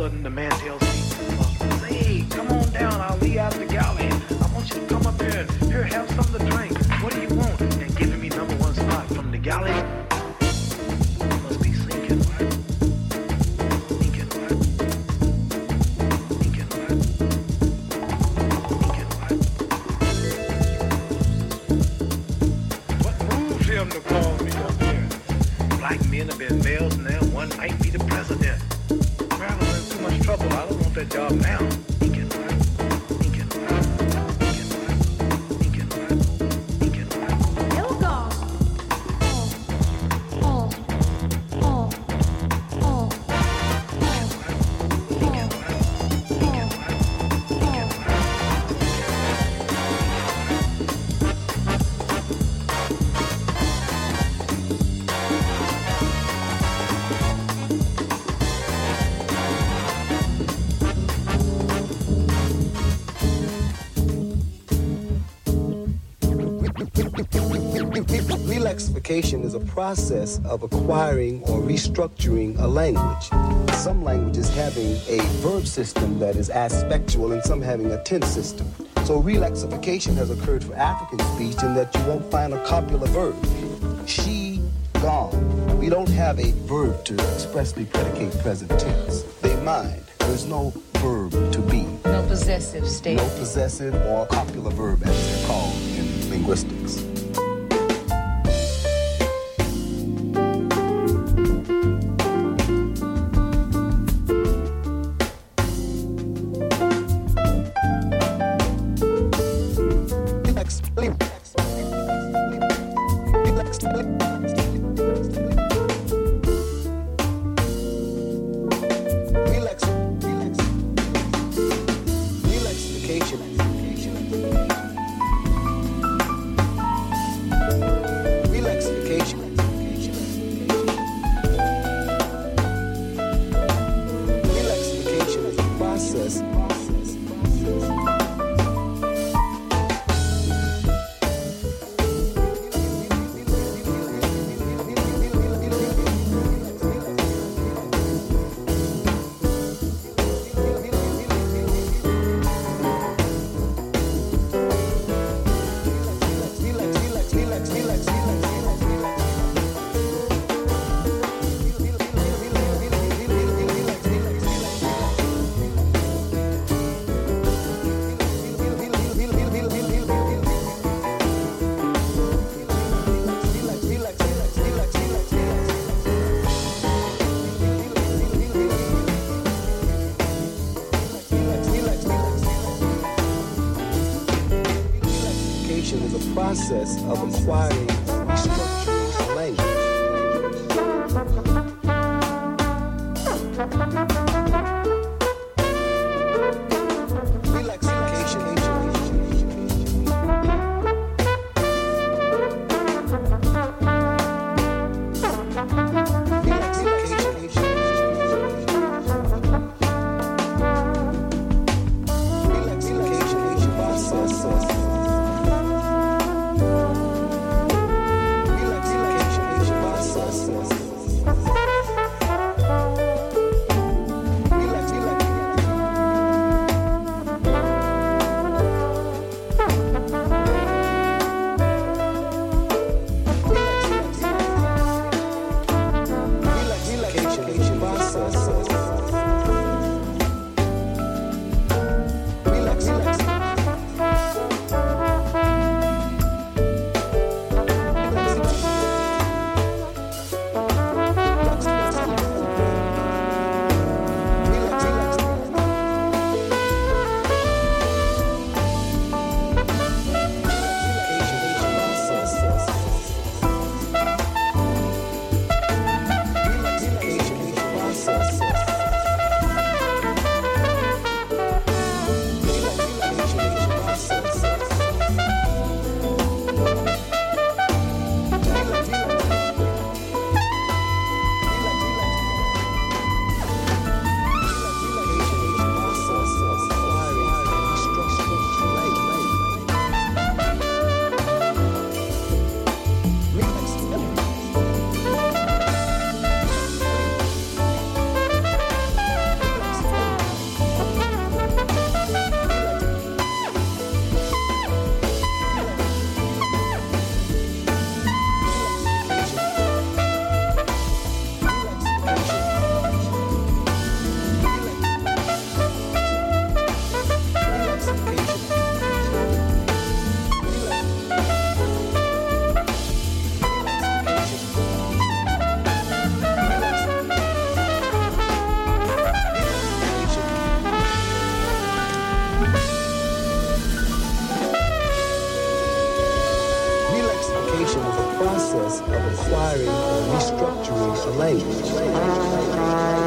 sudden the man tells me, hey, come on down, I'll leave out the galley. I want you to come up here and here, have something to drink. What do you want? And giving me number one spot from the galley. Must be sinking, right? Thinking, right? Thinking, right? Thinking, right? What moves him to call me up here? Black men have been males now. One might be the president. Traveling in too much trouble. I don't want that job now. Thinking, right? Thinking, right? Thinking, right? Thinking, right? Thinking, right? Yoga. Lexification is a process of acquiring or restructuring a language. Some languages having a verb system that is aspectual and some having a tense system. So relexification has occurred for African speech in that you won't find a copula verb. She, gone. We don't have a verb to expressly predicate present tense. They mind. There's no verb to be. No possessive state. No possessive or copula verb as they're called in linguistics. Process of acquiring and restructuring a language. Communication is a process of acquiring or restructuring a language.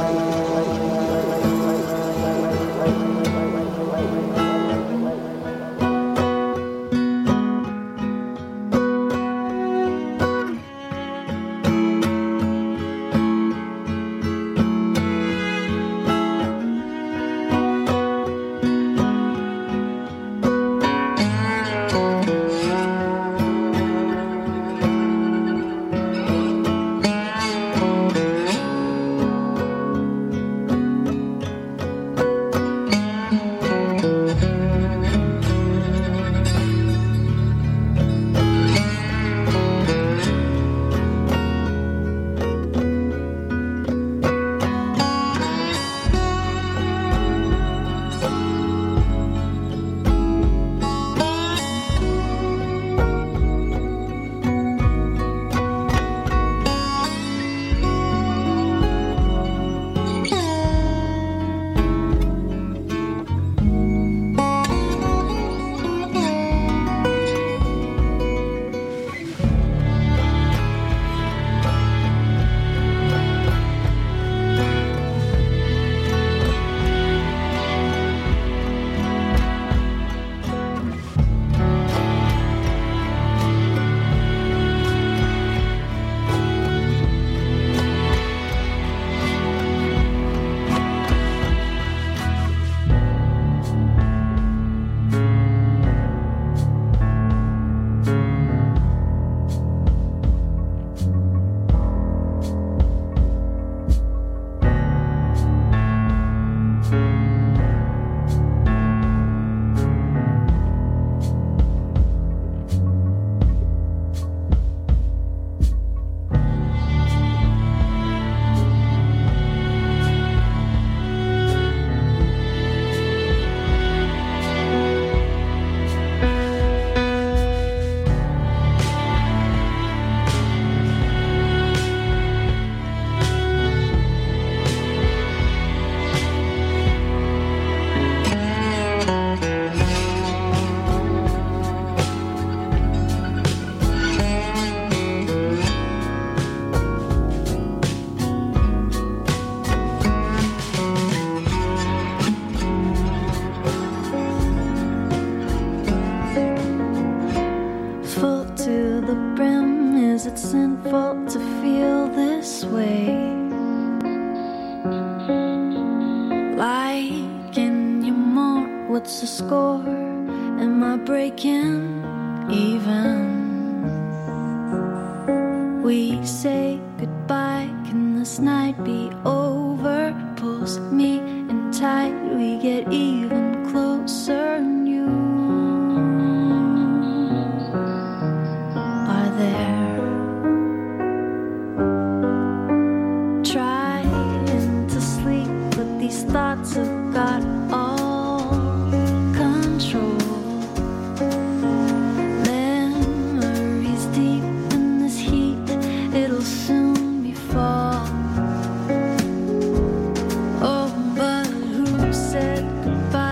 What's the score? Am I breaking even? We say goodbye, can this night be over? Pulls me in tight, we get even closer. And you are there, trying to sleep, but these thoughts have got all control. Memories deep in this heat, it'll soon be fall. Oh, but who said goodbye?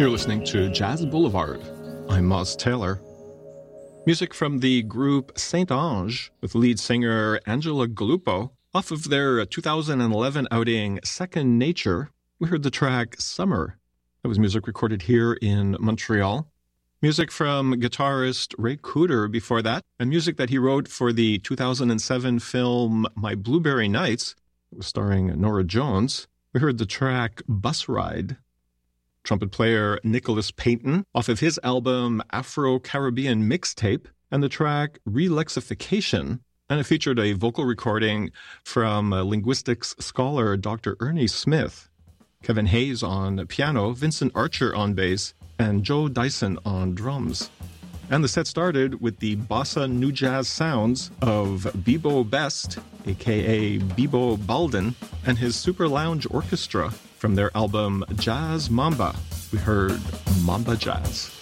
You're listening to Jazz Boulevard. I'm Moz Taylor. Music from the group Saint Ange with lead singer Angela Galuppo. Off of their 2011 outing Second Nature, we heard the track Summer. That was music recorded here in Montreal. Music from guitarist Ray Cooder before that, and music that he wrote for the 2007 film My Blueberry Nights. It was starring Norah Jones. We heard the track Bus Ride. Trumpet player Nicholas Payton off of his album Afro-Caribbean Mixtape, and the track Relexification, and it featured a vocal recording from linguistics scholar Dr. Ernie Smith, Kevin Hayes on piano, Vincent Archer on bass, and Joe Dyson on drums. And the set started with the bossa new jazz sounds of Bebo Best, aka Bebo Baldin, and his Super Lounge Orchestra from their album Jazz Mamba. We heard Mamba Jazz.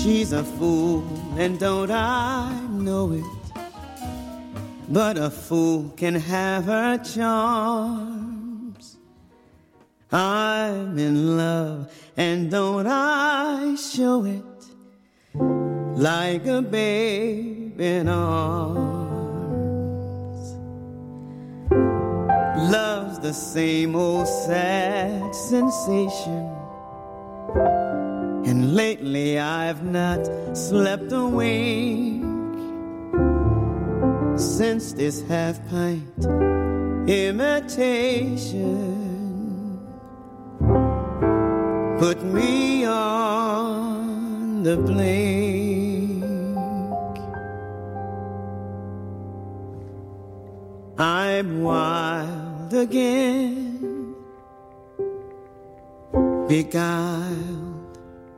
She's a fool, and don't I know it? But a fool can have her charms. I'm in love, and don't I show it? Like a babe in arms. Love's the same old sad sensation, and lately I've not slept a wink since this half-pint imitation put me on the blink. I'm wild again, beguiled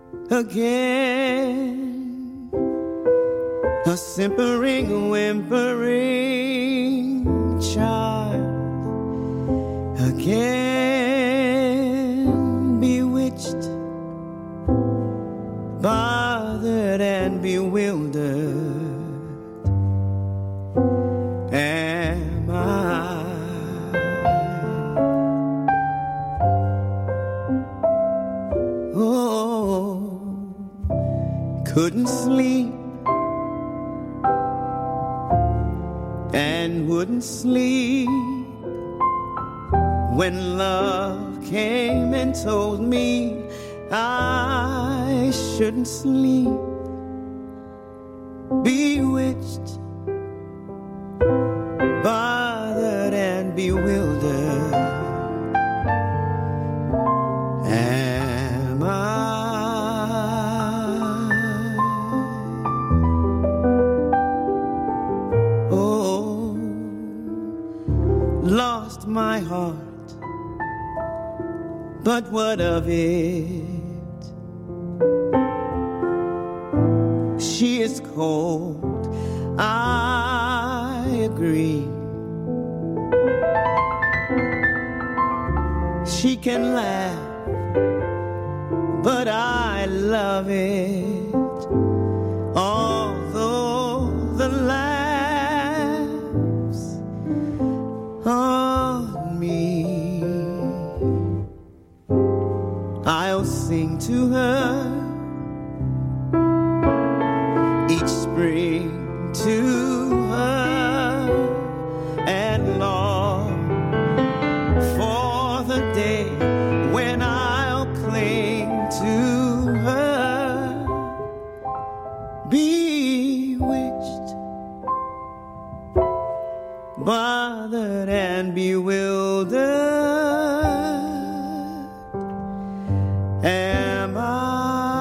again, a simpering, whimpering child again, bewitched, bothered and bewildered am I. Oh, couldn't sleep and wouldn't sleep when love came and told me I shouldn't sleep. Bewitched, bothered and bewildered am I. Oh, lost my heart, but what of it? She is cold, I agree. She can laugh, but I love it. Although the laughs on me, I'll sing to her each spring to her and long for the day when I'll cling to her. Bewitched, bothered and bewildered am I.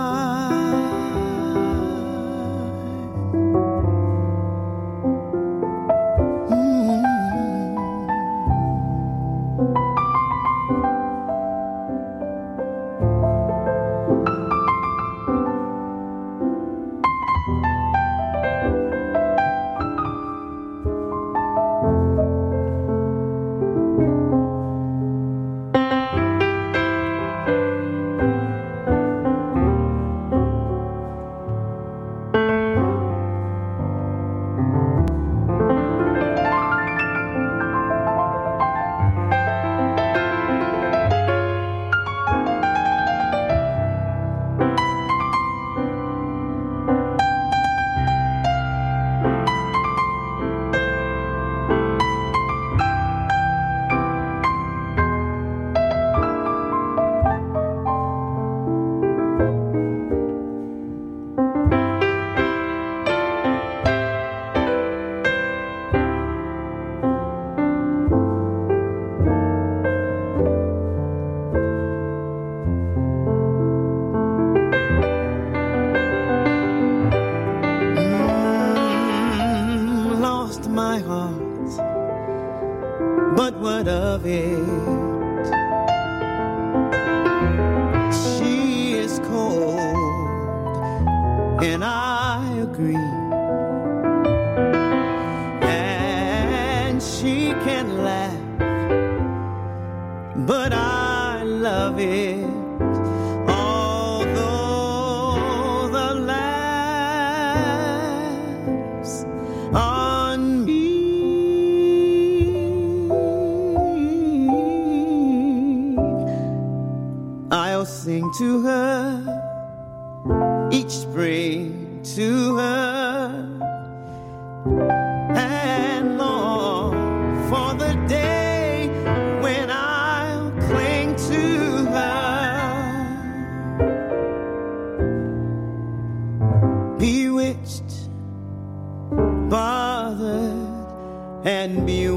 What of it? She is cold, and I agree. And she can laugh, but I love it. Although the laugh I'll sing to her each spring to her and long for the day when I'll cling to her. Bewitched, bothered, and bewitched.